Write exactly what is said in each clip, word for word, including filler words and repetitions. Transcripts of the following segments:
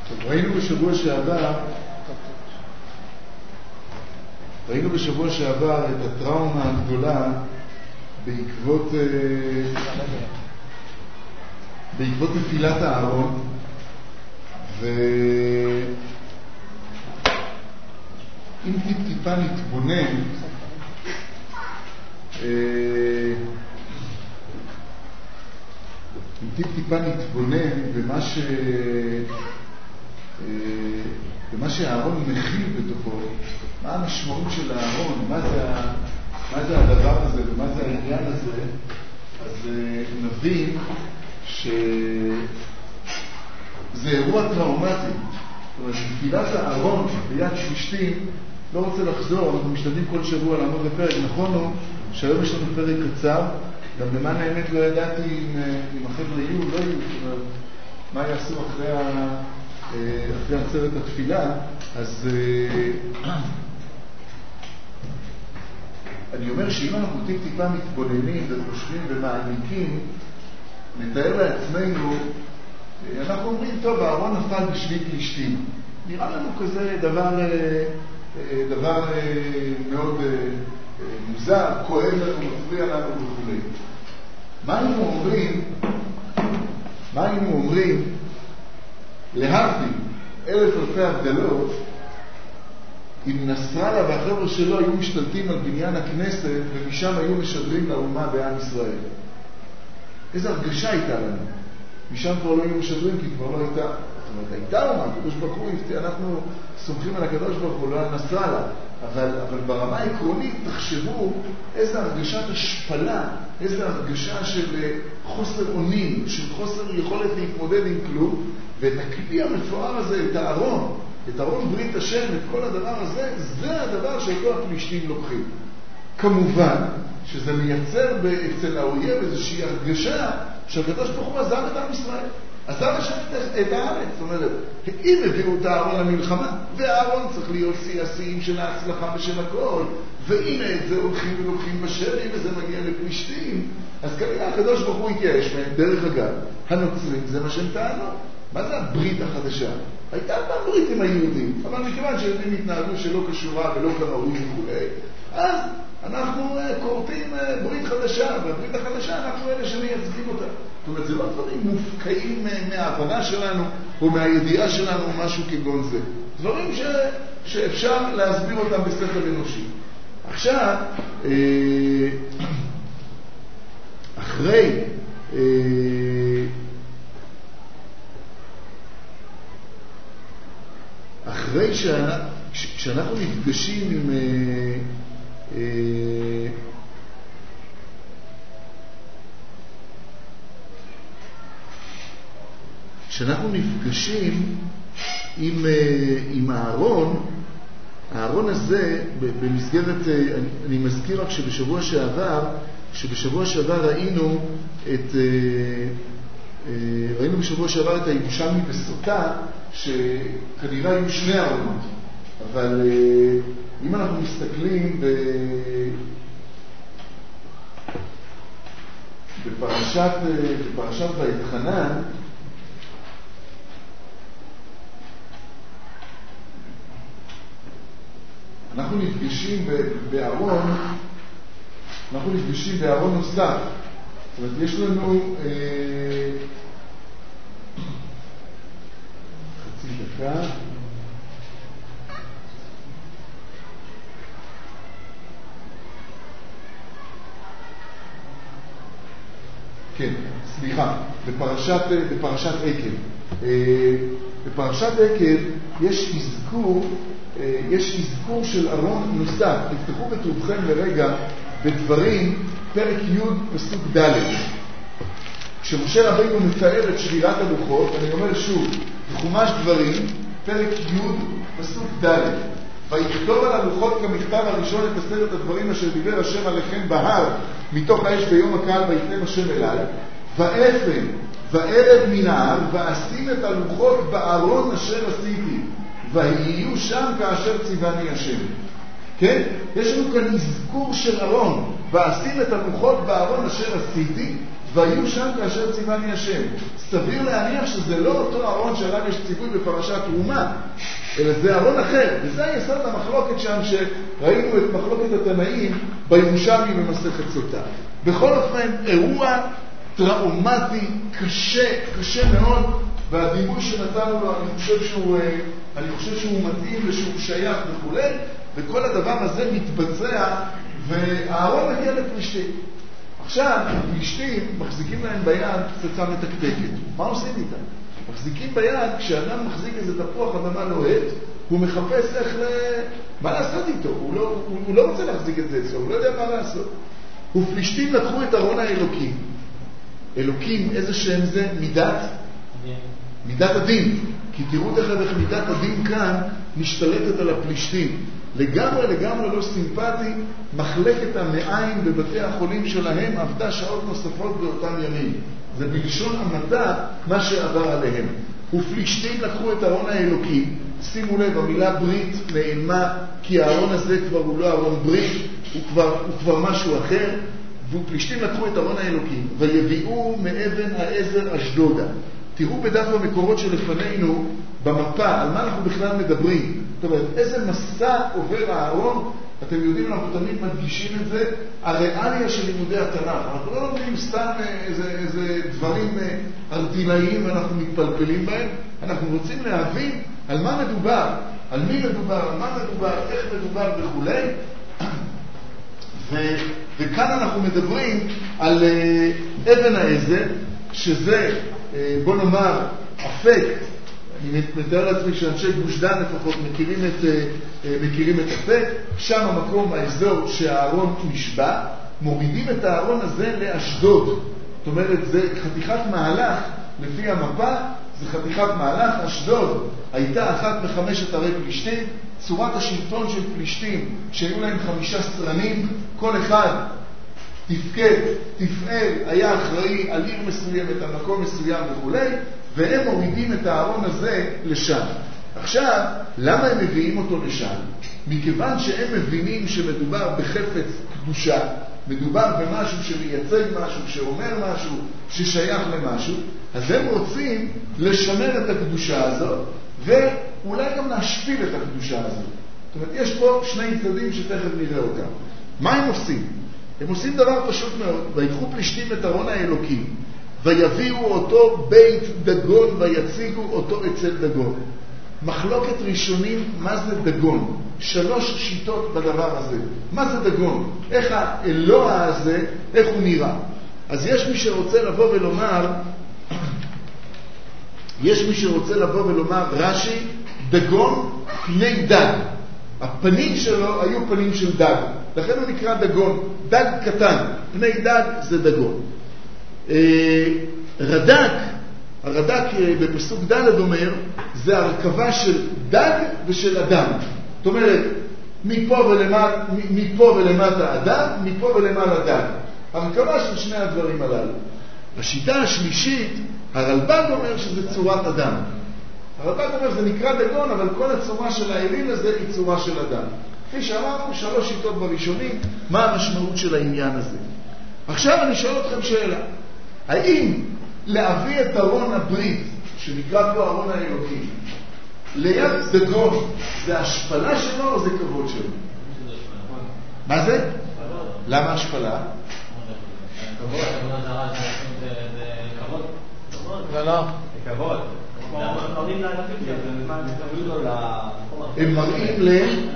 טוב, ראינו בשבוע שעבר, ראינו בשבוע שעבר את הטראומה הגדולה בעקבות, בעקבות נפילת הארון, ואם טיפ טיפה נתבונן, אם טיפ טיפה נתבונן במה ש... במה שהארון מכיל בתוכו, מה המשמעות של הארון, מה זה, מה זה הדבר הזה ומה זה העניין הזה, אז נבין שזה אירוע טראומטי. זאת אומרת, נפילת הארון ביד פלישתים, לא רוצה לחזור, אנחנו משתדלים כל שבוע לעמוד בפרק. נכון הוא שהיום יש לנו פרק קצר, גם למען האמת לא ידעתי אם, אם החבר'ה יהיו, לא יהיו, זאת אומרת, מה יעשו אחרי, ה, אחרי עצרת התפילה. אז אני אומר שאם אנחנו טיפ טיפה מתבוננים וחושבים ומעניקים, נתאר לעצמנו, אנחנו אומרים, טוב, הארון נפל בשבי פלישתים. נראה לנו כזה דבר, דבר מאוד מוזר, כואב לנו, מפריע לנו וכו'. מה היינו אומרים, מה היינו אומרים, להבדיל אלף אלפי הבדלות, אם נסראללה והחבר'ה שלו היו משתלטים על בניין הכנסת ומשם היו משדרים לאומה בעם ישראל? איזו הרגשה הייתה לנו? משם כבר לא היו משדרים, כי כבר לא הייתה, זאת אומרת, הייתה אומה, הקדוש ברוך הוא, אנחנו סומכים על הקדוש ברוך הוא, לא על נסראללה, אבל, אבל ברמה העקרונית תחשבו איזו הרגשת השפלה, איזו הרגשה של חוסר אונים, של חוסר יכולת להתמודד עם כלום, ואת הכלי המפואר הזה, את הארון, את ארון ברית השם, את כל הדבר הזה, זה הדבר שאותו הפלישתים לוקחים. כמובן שזה מייצר אצל האויב איזושהי הרגשה שהקדוש ברוך הוא עזב את עם ישראל, עזב את הארץ. זאת אומרת, אם הביאו את הארון למלחמה, והארון צריך להיות שיא השיאים של ההצלחה ושל הכל, והנה את זה הולכים ולוקחים בשבי וזה מגיע לפלישתים, אז כנראה הקדוש ברוך הוא התייאש מהם. דרך אגב, הנוצרים זה מה שהם טענו. מה זה הברית החדשה? הייתה פעם ברית עם היהודים, אבל מכיוון שהיהודים התנהגו שלא קשורה ולא כראוי וכו', אז אנחנו קוראים ברית חדשה, והברית החדשה אנחנו אלה שמייצגים אותה. זאת אומרת, זה לא דברים מופקעים מההבנה שלנו או מהידיעה שלנו או משהו כגון זה. דברים ש... שאפשר להסביר אותם בשכל אנושי. עכשיו, אחרי אחרי שאנחנו נפגשים עם כשאנחנו נפגשים עם, עם הארון, הארון הזה, במסגרת, אני, אני מזכיר רק שבשבוע שעבר, שבשבוע שעבר ראינו את, ראינו בשבוע שעבר את הירושלמי בסוטה, שכנראה היו שני ארונות. אבל אם אנחנו מסתכלים בפרשת, בפרשת ואתחנן, אנחנו נפגשים בארון, אנחנו נפגשים בארון נוסף. זאת אומרת, יש לנו חצי דקה. כן, סליחה, בפרשת, בפרשת עקב. בפרשת עקב יש אזכור, יש אזכור של ארון נוסף. תפתחו בטובכם לרגע בדברים, פרק י' פסוק ד'. כשמשה רבינו מתאר את שבירת הלוחות, אני אומר שוב, בחומש דברים, פרק י' פסוק ד'. ויכתוב על הלוחות כמכתב הראשון את עשרת הדברים אשר דיבר השם עליכם בהר מתוך האש ביום הקהל ויתנם השם אליי, ואפן וערב מן ההר ואשים את הלוחות בארון אשר עשיתי ויהיו שם כאשר ציווני השם. כן? יש לנו כאן אזכור של ארון, ואשים את הלוחות בארון אשר עשיתי והיו שם כאשר ציווני השם. סביר להניח שזה לא אותו ארון שעליו יש ציווי בפרשת תרומה, אלא זה ארון אחר. וזה היסוד המחלוקת שם שראינו את מחלוקת התנאים בירושלמי במסכת סוטה. בכל אופן, אירוע טראומטי, קשה, קשה מאוד, והדימוי שנתנו לו, אני חושב שהוא, אני חושב שהוא מתאים ושהוא שייך וכו', וכל הדבר הזה מתבצע, והארון מגיע לפלישתים. עכשיו, הפלישתים מחזיקים להם ביד פצצה מתקתקת. מה עושים איתם? מחזיקים ביד, כשאדם מחזיק איזה תפוח אדמה לוהט, הוא מחפש איך ל... מה לעשות איתו? הוא לא, הוא, הוא לא רוצה להחזיק את זה אצלו, הוא לא יודע מה לעשות. ופלישתים לקחו את ארון האלוקים. אלוקים, איזה שם זה? מידת? מידת הדין. כי תראו תכף איך מידת הדין כאן משתלטת על הפלישתים. לגמרי, לגמרי לא סימפטי, מחלקת המעיים בבתי החולים שלהם עבדה שעות נוספות באותם ימים. זה בלשון המעטה מה שעבר עליהם. ופלישתים לקחו את ארון האלוקים, שימו לב, המילה ברית נעלמה, כי הארון הזה כבר הוא לא ארון ברית, הוא כבר, הוא כבר משהו אחר, ופלישתים לקחו את ארון האלוקים, ויביאו מאבן העזר אשדודה. תראו בדף המקורות שלפנינו, במפה, על מה אנחנו בכלל מדברים. זאת אומרת, איזה מסע עובר הארון, אתם יודעים, אנחנו תמיד מדגישים את זה, הריאליה של לימודי התנ"ך. אנחנו לא לומדים סתם איזה, איזה דברים ארטילאיים ואנחנו מתפלפלים בהם, אנחנו רוצים להבין על מה מדובר, על מי מדובר, על מה מדובר, איך מדובר וכו'. ו, וכאן אנחנו מדברים על אבן העזר, שזה, בוא נאמר, אפקט, אני מתאר לעצמי שאנשי גוש דן לפחות מכירים את, מכירים את אפקט, שם המקום, האזור שהארון נשבע, מורידים את הארון הזה לאשדוד. זאת אומרת, זה חתיכת מהלך, לפי המפה, זה חתיכת מהלך. אשדוד הייתה אחת מחמשת ערי פלישתים, צורת השלטון של פלישתים, שהיו להם חמישה סרנים, כל אחד תפקד, תפעל, היה אחראי על עיר מסוימת, על מקום מסוים וכו', והם מורידים את הארון הזה לשם. עכשיו, למה הם מביאים אותו לשם? מכיוון שהם מבינים שמדובר בחפץ קדושה, מדובר במשהו שמייצג משהו, שאומר משהו, ששייך למשהו, אז הם רוצים לשמר את הקדושה הזאת, ואולי גם להשפיל את הקדושה הזאת. זאת אומרת, יש פה שני צדדים שתכף נראה אותם. מה הם עושים? הם עושים דבר פשוט מאוד, ויקחו פלישתים את ארון האלוקים, ויביאו אותו בית דגון ויציגו אותו אצל דגון. מחלוקת ראשונים, מה זה דגון? שלוש שיטות בדבר הזה. מה זה דגון? איך האלוה הזה, איך הוא נראה? אז יש מי שרוצה לבוא ולומר, יש מי שרוצה לבוא ולומר, רש"י, דגון פני דג. הפנים שלו היו פנים של דג, לכן הוא נקרא דגון. דג קטן, פני דג זה דגון. רד"ק, הרד"ק בפסוק ד' אומר, זה הרכבה של דג ושל אדם. זאת אומרת, מפה ולמטה, מפה ולמטה אדם, מפה ולמעלה דג. הרכבה של שני הדברים הללו. השיטה השלישית, הרלב"ג אומר שזה צורת אדם. הרלב"ג אומר, זה נקרא דגון, אבל כל הצורה של האליל הזה היא צורה של אדם. כפי שאמרנו, שלוש שיטות בראשונים, מה המשמעות של העניין הזה. עכשיו אני שואל אתכם שאלה. האם להביא את ארון הברית, שנקרא פה ארון האלוקים, ליד דגון, זה השפלה שלו או זה כבוד שלו? מה זה? למה השפלה? כבוד, כבוד זרה, זה כבוד. זה לא. זה כבוד. הם מראים להם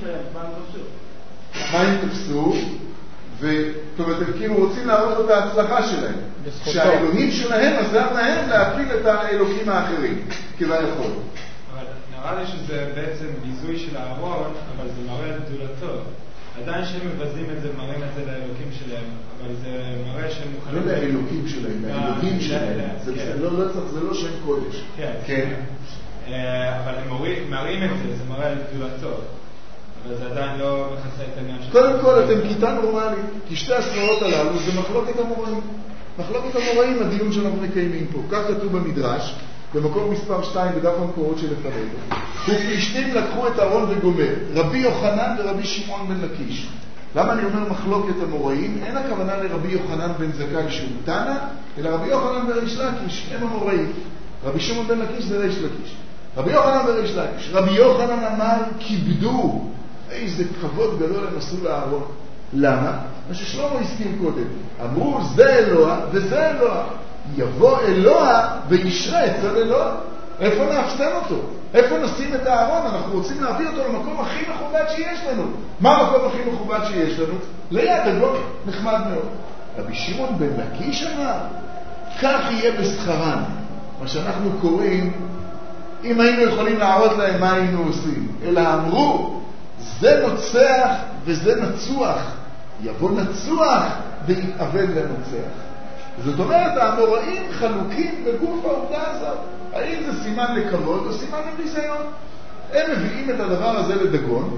מה הם תפסו, זאת אומרת, הם כאילו רוצים להראות את ההצלחה שלהם, שהאלוהים שלהם עזר להם להפיל את האלוקים האחרים כביכול. אבל נראה לי שזה בעצם ביזוי של הארון, אבל זה מראה את גדולתו. עדיין שהם מבזים את זה, מראים את זה לאלוקים שלהם, אבל זה מראה שהם מוכנים... לא לאלוקים שלהם, לאלוקים שלהם. זה לא שם קודש. כן. אבל הם מראים את זה, זה מראה את גדולתו. אבל זה עדיין לא מכסה את העניין שלהם. קודם כל, אתם כיתה נורמלית, כי שתי הספרות הללו זה מחלוקת המוראים. מחלוקת המוראים, הדיון שאנחנו מקיימים פה. כך כתוב במדרש, במקור מספר שתיים בדף המקורות שלפנינו. ופלישתים לקחו את ארון וגומר, רבי יוחנן ורבי שמעון בן לקיש. למה אני אומר מחלוקת המוראים? אין הכוונה לרבי יוחנן בן זכאי שהוא תנא, אלא רבי יוחנן בריש לקיש, הם המוראים. רבי שמעון בן לקיש זה ריש לקיש. רבי יוחנן בריש לקיש. רבי יוחנן אמר, כיבדו. איזה כבוד גדול הם עשו לאהרון. למה? מה ששלמה הסכים קודם. אמרו, זה אלוה וזה אלוה. יבוא אלוה וישרה אצל אלוה. איפה נאפסן אותו? איפה נשים את הארון? אנחנו רוצים להביא אותו למקום הכי מכובד שיש לנו. מה המקום הכי מכובד שיש לנו? ליד הגול, נחמד מאוד. רבי שמעון בן לקיש אמר, כך יהיה בשכרן. מה שאנחנו קוראים, אם היינו יכולים להראות להם מה היינו עושים. אלא אמרו, זה נוצח וזה נצוח. יבוא נצוח ויתאבד לנוצח. זאת אומרת, האמוראים חלוקים בגוף העובדה הזאת. האם זה סימן לכבוד או סימן לביזיון? הם מביאים את הדבר הזה לדגון,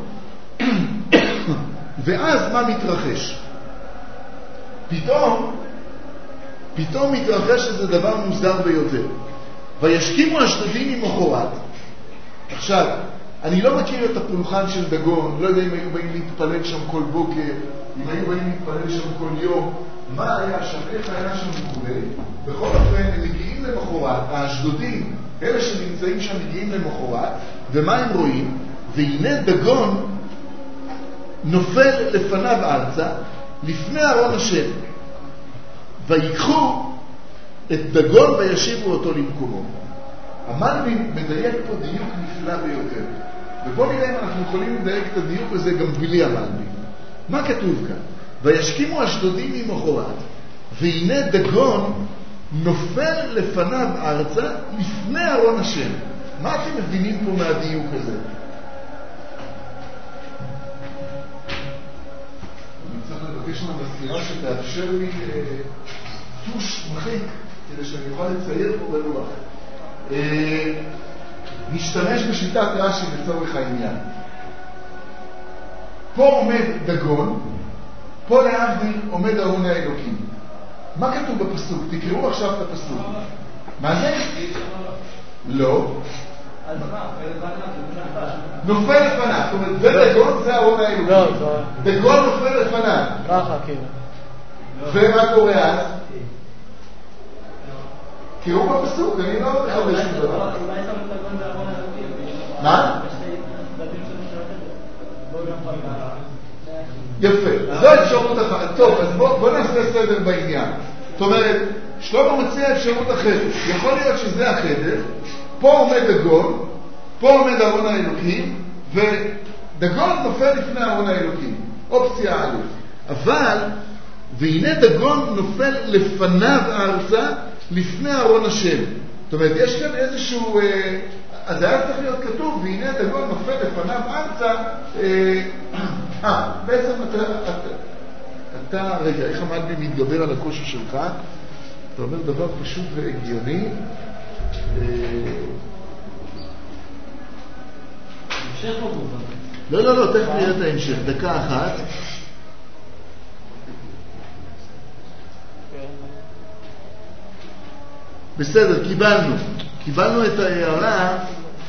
ואז מה מתרחש? פתאום, פתאום מתרחש איזה דבר מוזר ביותר. וישכימו השדדים ממחרת. עכשיו, אני לא מכיר את הפולחן של דגון, לא יודע אם היו באים להתפלל שם כל בוקר, אם היו באים להתפלל שם כל יום, מה היה שם, איך היה שם וכו'. בכל אופן, הם מגיעים למחרת, האשדודים, אלה שנמצאים שם מגיעים למחרת, ומה הם רואים? והנה דגון נופל לפניו ארצה, לפני ארון השם. ויקחו את דגון וישיבו אותו למקומו. המלבים מדייק פה דיוק נפלא ביותר. ובוא נראה אם אנחנו יכולים לדייק את הדיוק הזה גם בלי המלבים. מה כתוב כאן? וישכימו אשדודים ממחרת, והנה דגון נופל לפניו ארצה לפני ארון השם. מה אתם מבינים פה מהדיוק הזה? אני צריך לבקש מהמזכירה שתאפשר לי טוש מחיק כדי שאני אוכל לצייר פה בלוח. נשתמש בשיטת רש"י לצורך העניין. פה עומד דגון, פה להבדיל עומד ארון האלוקים. מה כתוב בפסוק? תקראו עכשיו את הפסוק. מה זה? לא. נופל לפניו. זאת אומרת, זה דגון, זה ארון האלוקים. דגון נופל לפניו. ככה, כאילו. ומה קורה אז? תראו בפסוק, אני לא מחדש שום דבר. אולי שם את דגון בארון האלוקים. מה? יפה, זו אפשרות אחת. טוב, אז בוא, בוא נעשה סדר בעניין. זאת אומרת, שלמה מציע אפשרות אחרת. יכול להיות שזה החדר, פה עומד דגון, פה עומד ארון האלוקים, ודגון נופל לפני ארון האלוקים. אופציה א'. אבל, והנה דגון נופל לפניו ארצה, לפני ארון השם. זאת אומרת, יש כאן איזשהו... אה, אז היה צריך להיות כתוב, והנה דגון נופל לפניו ארצה. אה, אה בעצם אתה, אתה, אתה, רגע, איך המלבי מתגבר על הקושי שלך? אתה אומר דבר פשוט והגיוני. המשך לא מובן. לא, לא, לא, תכף נראה את ההמשך. דקה אחת. בסדר, קיבלנו. קיבלנו את ההערה.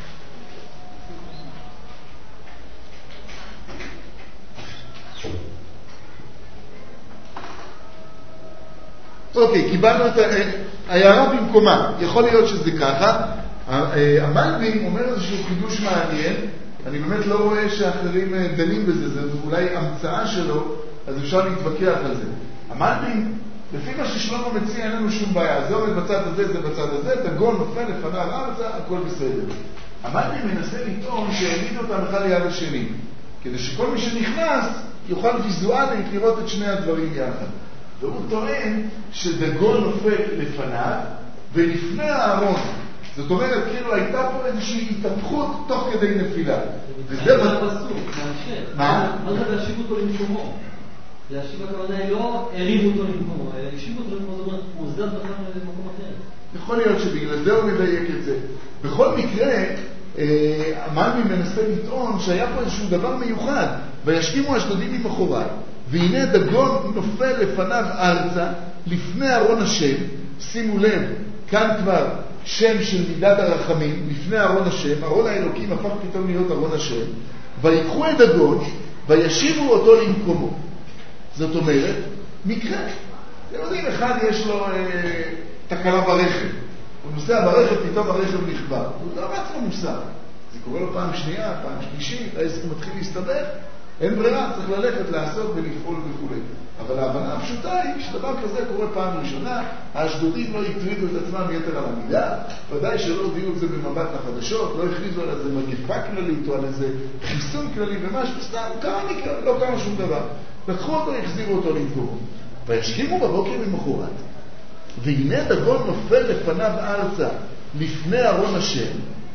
אוקיי, קיבלנו את ההערה במקומה. יכול להיות שזה ככה. המלבי אומר איזשהו חידוש מעניין. אני באמת לא רואה שאחרים דנים בזה. זה אולי המצאה שלו, אז אפשר להתווכח על זה. המלבי, לפי מה ששלמה מציע, אין לנו שום בעיה. זה עומד בצד הזה, זה בצד הזה, דגון נופל לפניו ארצה, הכל בסדר. המלבי מנסה לטעון שהעמיד אותם אחד ליד השני, כדי שכל מי שנכנס יוכל ויזואלית לראות את שני הדברים יחד. והוא טוען שדגון נופל לפניו ולפני הארון. זאת אומרת, כאילו הייתה פה איזושהי התהפכות תוך כדי נפילה. וזה מה הפסוק, מהמשך. מה? מה זה להשיב אותו למקומו? להשיב הכוונה היא לא הריבו אותו למקומו, אלא להשיב אותו למקומו, זאת אומרת, הוא זז בכלל למקום אחר. יכול להיות שבגלל זה הוא מדייק את זה. בכל מקרה, המלבי מנסה לטעון שהיה פה איזשהו דבר מיוחד, וישכימו אשדודים ממחרת, והנה דגון נופל לפניו ארצה, לפני ארון השם. שימו לב, כאן כבר שם של מידת הרחמים, לפני ארון השם, ארון האלוקים הפך פתאום להיות ארון השם, ויקחו את דגון, וישיבו אותו למקומו. זאת אומרת, מקרה. אתם יודעים, אחד יש לו אה, תקלה ברכב. הוא נוסע ברכב, פתאום הרכב נכבה. הוא לא בעצמו מוסר. זה קורה לו פעם שנייה, פעם שלישית, העסק מתחיל להסתבך, אין ברירה, צריך ללכת, לעשות ולפעול וכו'. אבל ההבנה הפשוטה היא שדבר כזה קורה פעם ראשונה, האשדודים לא הטרידו את עצמם יתר על המידה, ודאי שלא הודיעו את זה במבט לחדשות, לא הכריזו על איזה מגפה כללית או על איזה חיסון כללי ומשהו, סתם קרה מקרה, לא קרה שום דבר. לקחו אותו, החזירו אותו למקומו. וישכימו בבוקר ממחרת, והנה דגון נופל לפניו ארצה, לפני ארון השם,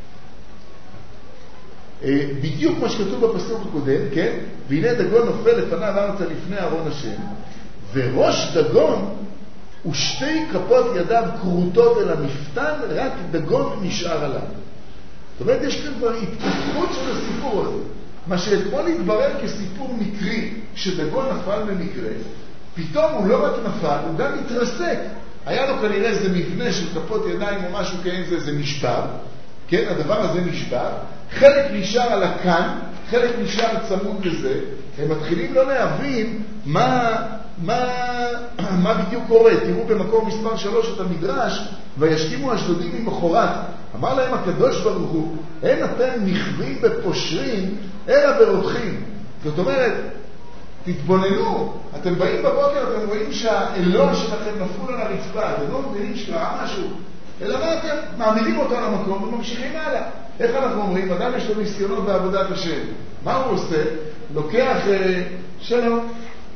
בדיוק מה שכתוב בפסוק הקודם, כן? והנה דגון נופל לפניו ארצה לפני ארון השם, וראש דגון ושתי כפות ידיו קרוטות אל המפתן, רק דגון נשאר עליו. זאת אומרת, יש כאן כבר התפתחות של הסיפור הזה. מה שאתמול התברר כסיפור מקרי, שדגון נפל במקרה, פתאום הוא לא רק נפל, הוא גם התרסק. היה לו כנראה איזה מבנה של כפות ידיים או משהו כאיזה, זה נשבר, כן? הדבר הזה נשבר, חלק נשאר על הכאן, חלק נשאר צמוד לזה, הם מתחילים לא להבין מה, מה, מה בדיוק קורה. תראו במקור מספר שלוש את המדרש, וישכימו האשדודים ממחרת. אמר להם הקדוש ברוך הוא, אין אתם נכווים בפושרים, אלא ברותחים. זאת אומרת, תתבוננו, אתם באים בבוקר, אתם רואים שהאלוה שלכם נפול על הרצפה, אתם לא מבינים שקרה משהו, אלא מה אתם מעמידים אותו על המקום וממשיכים הלאה. איך אנחנו אומרים? אדם יש לו ניסיונות בעבודת השם. מה הוא עושה? לוקח אה, שלום.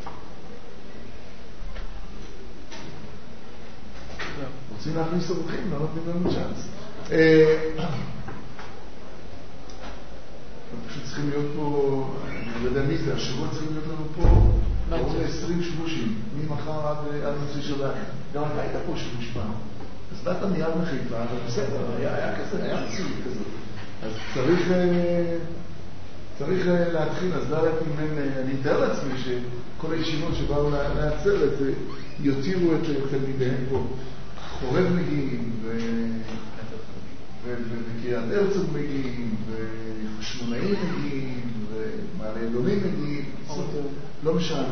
רוצים להכניס אורחים, לא נותנים לנו צ'אנס. פשוט צריכים להיות פה, אני לא יודע מי זה, השבוע צריכים להיות לנו פה קרוב ל-עשרים שבושים, ממחר עד מוצאי שבת. גם אתה היית פה שבוש פעם. אז באת מיד מחיפה, אבל בסדר, היה כזה, היה מציאות כזאת. אז צריך, צריך להתחיל, אז לא יודעת אם אני מתאר לעצמי שכל הישיבות שבאו לעצרת יותירו את תלמידיהם פה. חורב מגיעים, וקריית הרצוג מגיעים, וחשמונאים מגיעים, ומעלה אדומים מגיעים, לא משעמם.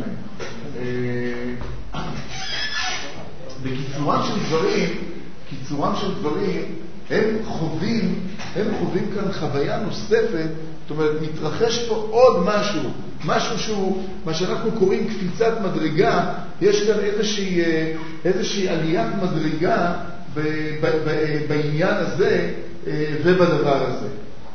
בקיצורם של דברים, קיצורם של דברים, הם חווים, הם חווים כאן חוויה נוספת, זאת אומרת, מתרחש פה עוד משהו, משהו שהוא, מה שאנחנו קוראים קפיצת מדרגה, יש כאן איזושהי, איזושהי עליית מדרגה ב, ב, ב, בעניין הזה ובדבר הזה.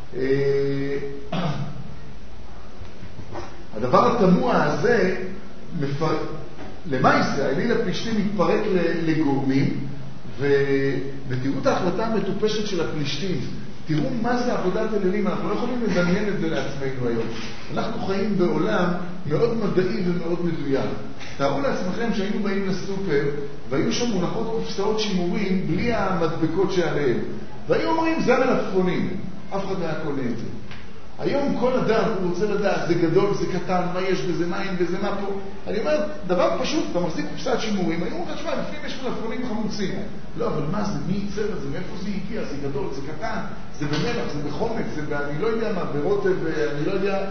הדבר התמוה הזה, מפר... למעשה, האליל הפלישתי מתפרק לגורמים, ו... ותראו את ההחלטה המטופשת של הפלישתים. תראו מה זה עבודת אלילים, אנחנו לא יכולים לדמיין את זה לעצמנו היום. אנחנו חיים בעולם מאוד מדעי ומאוד מדויק. תארו לעצמכם שהיינו באים לסופר, והיו שם מונחות קופסאות שימורים בלי המדבקות שעליהם. והיו אומרים, זה מלפפונים. אף אחד לא היה קונה את זה. היום כל אדם הוא רוצה לדעת, זה גדול, זה קטן, מה יש בזה, מה אין בזה, מה פה. אני אומר, דבר פשוט, אתה מחזיק קופסת שימורים, היום הוא חשבה, לפעמים יש מלפפונים חמוצים. לא, אבל מה זה, מי ייצר את זה, מאיפה זה הגיע, זה גדול, זה קטן, זה במלח, זה בחומץ, זה אני לא יודע מה, ברוטב, אני לא יודע.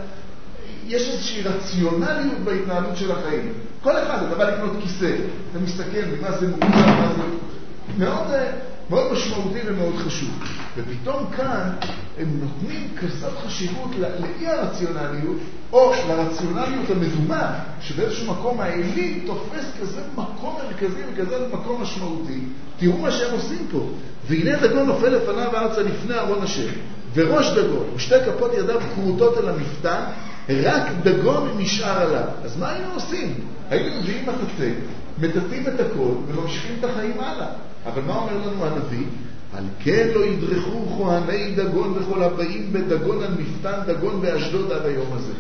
יש איזושהי רציונליות בהתנהלות של החיים. כל אחד, אתה בא לקנות כיסא, אתה מסתכל ממה זה מורכב, מה זה מאוד, מאוד משמעותי ומאוד חשוב. ופתאום כאן הם נותנים כזאת חשיבות לאי הרציונליות, או לרציונליות המדומה, שבאיזשהו מקום האליל תופס כזה מקום מרכזי וכזה מקום משמעותי. תראו מה שהם עושים פה. והנה דגון נופל לפניו ארצה לפני ארון השם, וראש דגון ושתי כפות ידיו קרוטות אל המפתן, רק דגון נשאר עליו. אז מה היינו עושים? היינו מביאים מטאטא, מטאטאים את הכל וממשיכים את החיים הלאה. אבל מה אומר לנו הנביא? על כן לא ידרכו כהני דגון וכל הבאים בדגון על מפתן דגון באשדוד עד היום הזה.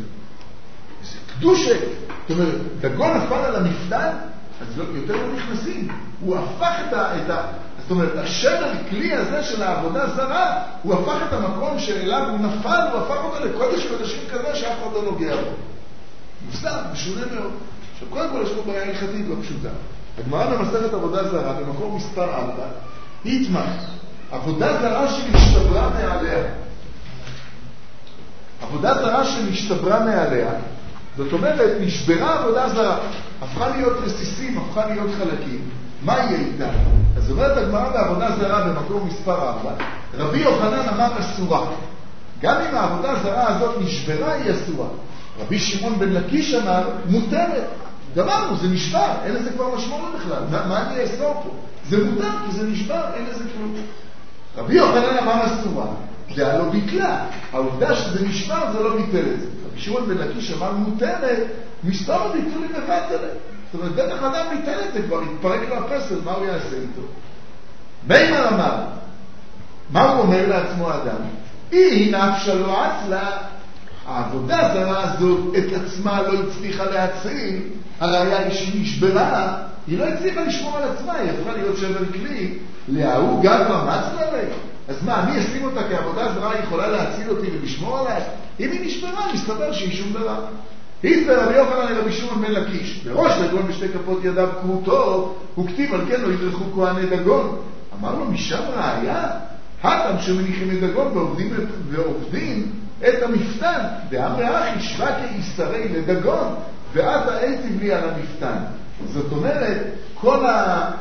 זה קדושה. זאת אומרת, דגון נפל על המפתן, אז לא, יותר לא נכנסים. הוא הפך את ה... את ה זאת אומרת, השם הכלי הזה של העבודה זרה, הוא הפך את המקום שאליו הוא נפל, הוא הפך אותו לקודש קודשים כזה שאף אחד לא נוגע בו. מוסר, משונה מאוד. עכשיו, קודם כל יש פה בעיה הלכתית לא פשוטה. הגמרא במסכת עבודה זרה, במקור מספר ארבע, היא התמח. עבודה זרה שנשתברה מעליה. עבודה זרה שנשתברה מעליה, זאת אומרת, נשברה עבודה זרה, הפכה להיות רסיסים, הפכה להיות חלקים. מה יהיה איתה? אז אומרת הגמרא בעבודה זרה במקום מספר ארבע, רבי יוחנן אמר אסורה. גם אם העבודה זרה הזאת נשברה, היא אסורה. רבי שמעון בן לקיש אמר, מותרת. גמרנו, זה נשבר, אין לזה כבר משמעות בכלל. מה, מה אני אאסור פה? זה מותר, כי זה נשבר, אין לזה כלום. רבי יוחנן אמר אסורה, זה הלא ביטלה. העובדה שזה נשבר, זה לא ביטל את זה. רבי שמעון בן לקיש אמר, מותרת, מסתום הביטולים מבטלת. זאת אומרת, דרך אדם ביטל את זה כבר, התפרק לו הפסל, מה הוא יעשה איתו? מימר אמר, מה הוא אומר לעצמו האדם? היא נפשה לא עצלה, העבודה זרה הזאת את עצמה לא הצליחה להציל, הראיה היא שהיא נשברה, היא לא הצליחה לשמור על עצמה, היא הפכה להיות שבר כלי, להוא גם רמץ לרי. אז מה, אני אשים אותה כעבודה זרה, היא יכולה להציל אותי ולשמור עליי? אם היא נשברה, מסתבר שהיא שום דבר. התבר רבי יוחנן לרבי שמעון בן לקיש, בראש דגון בשתי כפות ידיו כרותו, הוא כתיב על כן לא ידרכו כהני דגון. אמר לו, משם ראיה? הטם שמניחים את דגון ועובדים, ועובדים את המפתן. דאמר אחי שווה כיסרי לדגון, ואת העציב לי על המפתן. זאת אומרת, כל ה...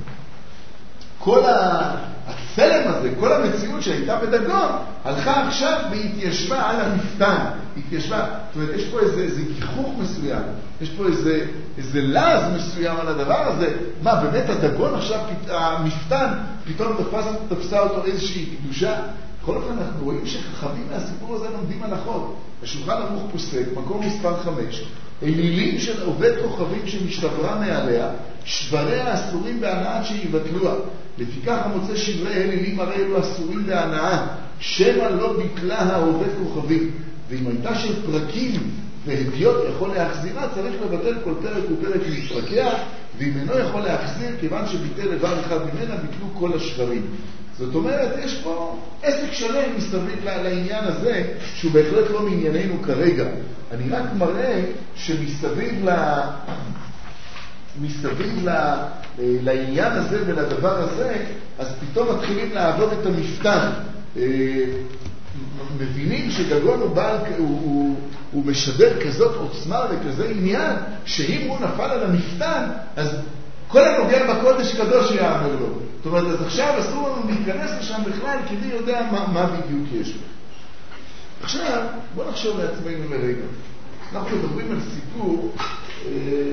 כל ה... הצלם הזה, כל המציאות שהייתה בדגון, הלכה עכשיו והתיישבה על המפתן. התיישבה, זאת אומרת, יש פה איזה, איזה גיחוך מסוים, יש פה איזה, איזה לז מסוים על הדבר הזה. מה, באמת הדגון עכשיו, המפתן, פתאום תפס, תפסה אותו איזושהי קדושה? בכל אופן אנחנו רואים שחכמים מהסיפור הזה לומדים הלכות. השולחן ערוך פוסק, מקום מספר חמש, אלילים של עובד כוכבים שמשתברה מעליה, שבריה אסורים בהנאה שיבטלוה. לפיכך המוצא שברי אלילים הרי אלו אסורים בהנאה, שמא לא ביטלה העובד כוכבים. ואם הייתה של פרקים והדיוט יכול להחזירה, צריך לבטל כל פרק ופרק מפרקיה, ואם אינו יכול להחזיר, כיוון שביטל איבר אחד ממנה, ביטלו כל השברים. זאת אומרת, יש פה עסק שלם מסביב לעניין הזה, שהוא בהחלט לא מענייננו כרגע. אני רק מראה שמסביב ל... מסביב ל... לעניין הזה ולדבר הזה, אז פתאום מתחילים לעבוד את המפתן. מבינים שדגון הוא, בעל, הוא, הוא, הוא משדר כזאת עוצמה וכזה עניין, שאם הוא נפל על המפתן, אז כל הנוגע בקודש קדוש יאמר לו. זאת אומרת, אז עכשיו אסור לנו להיכנס לשם בכלל, כי מי יודע מה, מה בדיוק יש לו. עכשיו, בוא נחשוב לעצמנו לרגע. אנחנו מדברים על סיפור, אה,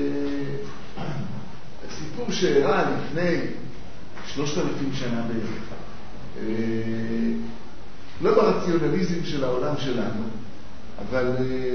סיפור שאירע לפני שלושת אלפים שנה בערך. אה, לא ברציונליזם של העולם שלנו, אבל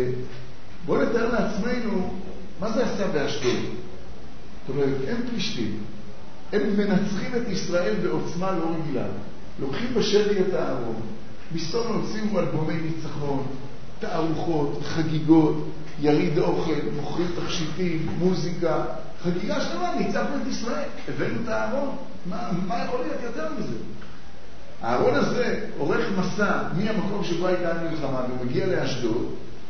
בואו נתאר לעצמנו מה זה עשה באשדוד. זאת אומרת, הם פלישתים, הם מנצחים את ישראל בעוצמה לא רגילה, לוקחים בשבי את הארון, מסתום הוציאו אלבומי ניצחון, תערוכות, חגיגות, יריד אוכל, מוכרים תכשיטים, מוזיקה, חגיגה שלמה, ניצחנו את ישראל, הבאנו את הארון. מה, מה יכול להיות יותר מזה? הארון הזה עורך מסע מהמקום שבו הייתה המלחמה ומגיע לאשדוד,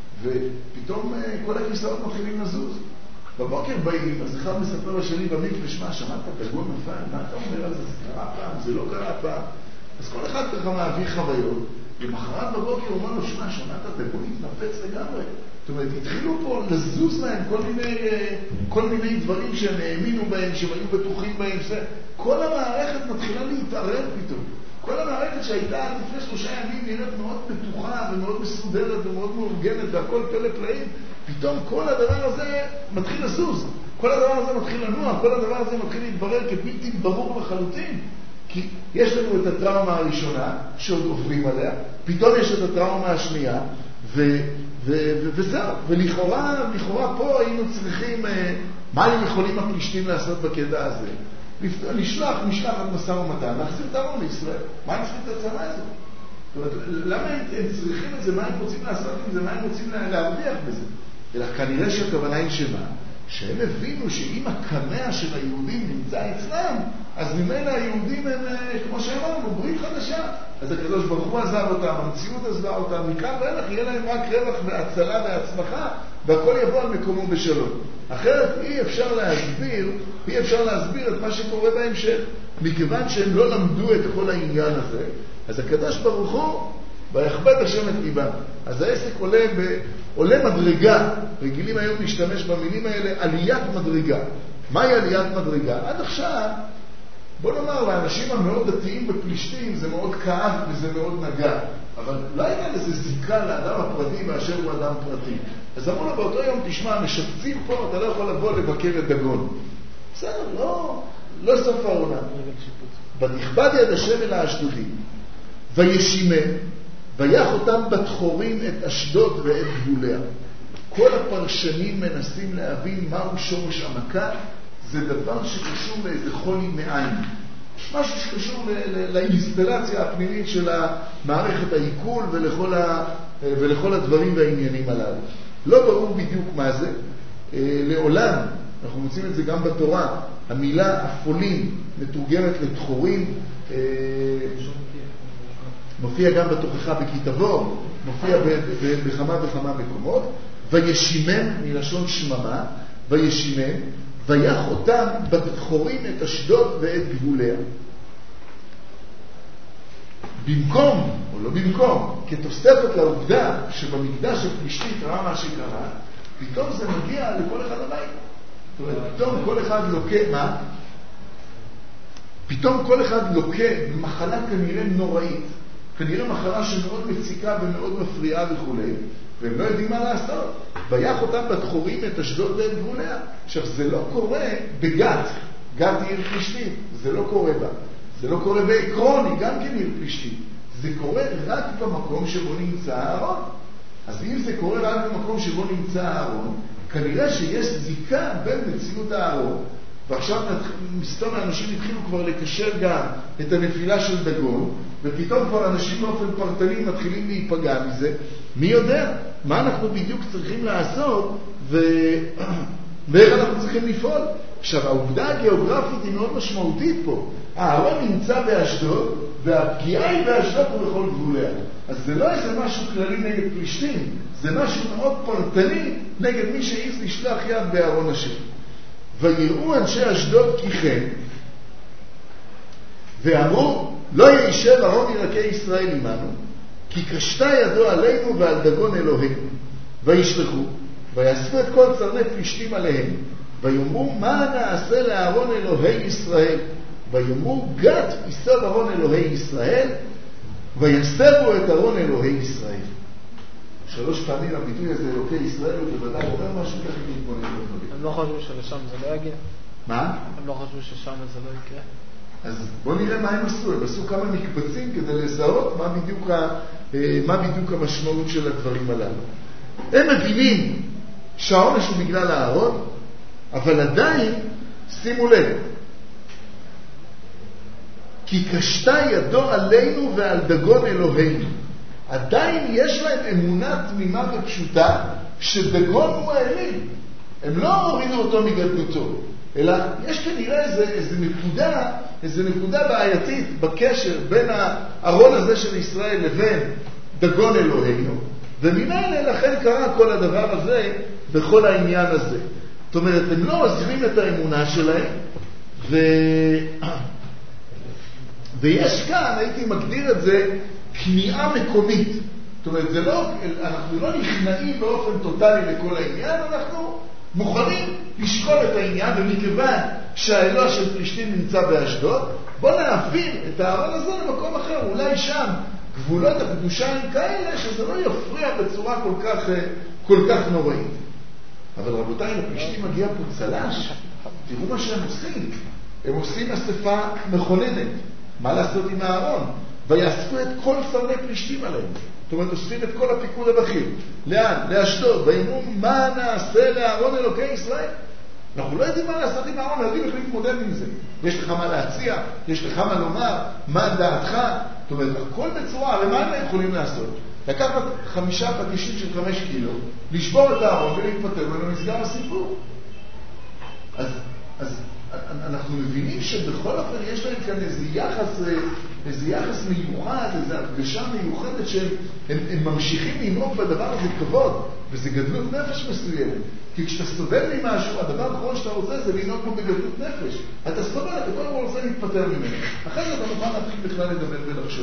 ופתאום כל הכיסאות מתחילים לזוז. בבוקר באים, אז אחד מספר לשני במקווה, שמע, שמעת דגון נפל, מה אתה אומר על זה? זה קרה פעם, זה לא קרה פעם. אז כל אחד ככה מעביר חוויות, ומחרת בבוקר הוא אומר לו, שמע, שמעת דגון התנפץ לגמרי. זאת אומרת, התחילו פה לזוז להם כל מיני, כל מיני דברים שהם האמינו בהם, שהם היו בטוחים בהם. כל המערכת מתחילה להתערב פתאום. כל המערכת שהייתה עד לפני שלושה ימים נראית מאוד בטוחה ומאוד מסודרת ומאוד מאורגנת והכל פלא פלאים, פתאום כל הדבר הזה מתחיל לזוז, כל הדבר הזה מתחיל לנוע, כל הדבר הזה מתחיל להתברר כבלתי ברור לחלוטין. כי יש לנו את הטראומה הראשונה שעוד עוברים עליה, פתאום יש את הטראומה השנייה, ו- ו- ו- וזהו. ולכאורה, לכאורה פה היינו צריכים, מה הם יכולים הפלישתים לעשות בקטע הזה? לשלוח משלחת משא ומתן, להחזיר את הארון לישראל. מה הם צריכים את הצבא הזאת? זאת אומרת, למה הם, הם צריכים את זה? מה הם רוצים לעשות עם זה? מה הם רוצים להרוויח בזה? אלא כנראה שהכוונה היא שמה? שהם הבינו שאם הקמע של היהודים נמצא אצלם, אז ממילא היהודים הם, כמו שאמרנו, ברית חדשה. אז הקדוש ברוך הוא עזב אותם, המציאות עזבה אותם, מכאן ואילך יהיה להם רק רווח והצלה והצמחה, והכל יבוא על מקומו בשלום. אחרת אי אפשר להסביר, אי אפשר להסביר את מה שקורה בהמשך. מכיוון שהם לא למדו את כל העניין הזה, אז הקדוש ברוך הוא ויכבד השם את ליבם. אז העסק עולה, ב... עולה מדרגה. רגילים היום להשתמש במילים האלה, עליית מדרגה. מהי עליית מדרגה? עד עכשיו, בוא נאמר, לאנשים המאוד דתיים בפלישתים זה מאוד כאב וזה מאוד נגע. אבל לא הייתה לזה זיקה לאדם הפרטי באשר הוא אדם פרטי. אז אמרו לו באותו יום, תשמע, משפצים פה, אתה לא יכול לבוא לבקר את דגון. בסדר, לא, לא סוף העונה. ונכבד יד השם אל האשדודים, וישימם, ויח אותם בתחורים את אשדוד ואת גבוליה. כל הפרשנים מנסים להבין מהו שורש המכה, זה דבר שקשור לאיזה חולי מעין. משהו שקשור לאינסטלציה הפנימית של מערכת העיכול ולכל, ה, ולכל הדברים והעניינים הללו. לא ברור בדיוק מה זה. לעולם, אנחנו מוצאים את זה גם בתורה, המילה אפולים מתורגמת לתחורים, מופיע גם בתוכחה בכתבור, מופיע בכמה וכמה מקומות, וישימם מלשון שממה, וישימם, ויח אותם בתחורים את אשדוד ואת גבוליה. במקום, או לא במקום, כתוספת לעובדה שבמקדש הפלישתי קרה מה שקרה, פתאום זה מגיע לכל אחד הבית. זאת אומרת, פתאום כל אחד לוקה, מה? פתאום כל אחד לוקה במחלה כנראה נוראית, כנראה מחלה שמאוד מציקה ומאוד מפריעה וכו', והם לא יודעים מה לעשות. ויח אותם בתחורים את אשדוד ואת גבוליה. עכשיו, זה לא קורה בגת, גת היא עיר פלישתית, זה לא קורה בה. זה לא קורה בעקרון, היא גם כן עיר פלישתית. זה קורה רק במקום שבו נמצא הארון. אז אם זה קורה רק במקום שבו נמצא הארון, כנראה שיש זיקה בין מציאות הארון, ועכשיו מסתום האנשים התחילו כבר לקשר גם את הנפילה של דגון, ופתאום כבר אנשים באופן פרטני מתחילים להיפגע מזה. מי יודע מה אנחנו בדיוק צריכים לעשות ו... ואיך אנחנו צריכים לפעול. עכשיו, העובדה הגיאוגרפית היא מאוד משמעותית פה. הארון נמצא באשדוד, והפגיעה היא באשדוד ובכל גבוליה. אז זה לא איזה משהו כללי נגד פלישתים, זה משהו מאוד פרטני נגד מי שהעיז לשלח יד בארון השם. ויראו אנשי אשדוד כי כן, ואמרו, לא יישב ארון ירקי ישראל עמנו, כי קשתה ידו עלינו ועל דגון אלוהינו. וישלחו, ויאספו את כל צרני פלישתים עליהם, ויאמרו, מה נעשה לארון אלוהי ישראל? ויאמרו, גת ייסב ארון אלוהי ישראל, ויסבו את ארון אלוהי ישראל. שלוש פעמים הביטוי הזה אלוקי ישראל הוא בוודאי אומר משהו ככה להתבונן בדברים. הם לא חשבו שלשם זה לא יגיע? מה? הם לא חשבו ששם זה לא יקרה? אז בוא נראה מה הם עשו. הם עשו כמה מקבצים כדי לזהות מה בדיוק, ה, מה בדיוק המשמעות של הדברים הללו. הם מבינים שהעונש הוא בגלל הארון, אבל עדיין, שימו לב, כי קשתה ידו עלינו ועל דגון אלוהינו. עדיין יש להם אמונה תמימה ופשוטה שדגון הוא האלים. הם לא הורידו אותו מגדלותו, אלא יש כנראה איזה, איזה נקודה, איזה נקודה בעייתית בקשר בין הארון הזה של ישראל לבין דגון אלוהינו, וממילא לכן קרה כל הדבר הזה בכל העניין הזה. זאת אומרת, הם לא עוזבים את האמונה שלהם, ו... ויש כאן, הייתי מגדיר את זה, כניעה מקומית. זאת אומרת, זה לא, אנחנו לא נכנעים באופן טוטלי לכל העניין, אנחנו מוכנים לשקול את העניין, ומכיוון שהאלוה של פלישתים נמצא באשדוד, בוא נעביר את הארון הזה למקום אחר, אולי שם גבולות הקדושה הם כאלה שזה לא יפריע בצורה כל כך, כל כך נוראית. אבל רבותיי, לפלישתים מגיע פה צלש, תראו מה שהם עושים. הם עושים אספה מכוננת. מה לעשות עם הארון? ויאספו את כל צרני פלישתים עליהם. זאת אומרת, אוספים את כל הפיקוד הבכיר. לאן? לאשדוד. ואמרו, מה נעשה לארון אלוקי ישראל? אנחנו לא יודעים מה לעשות עם הארון, לא יודעים איך להתמודד עם זה. יש לך מה להציע, יש לך מה לומר, מה דעתך. זאת אומרת, הכל בצורה, ומה הם יכולים לעשות? לקחת חמישה פטישים של חמש קילו, לשבור את הארון ולהתפטר ממנו, נסגר הסיפור. אז, אז אנחנו מבינים שבכל אופן יש להם כאן איזה יחס, איזה יחס מיוחד, איזו הרגשה מיוחדת שהם הם, הם ממשיכים לנהוג בדבר הזה כבוד, וזה גדלות נפש מסוימת. כי כשאתה סובל ממשהו, הדבר האחרון שאתה רוצה זה לנהוג בו בגדלות נפש. אתה סובל, אתה כל הזמן רוצה להתפטר ממנו. אחרי זה אתה מוכן להתחיל בכלל לדבר ולחשוב.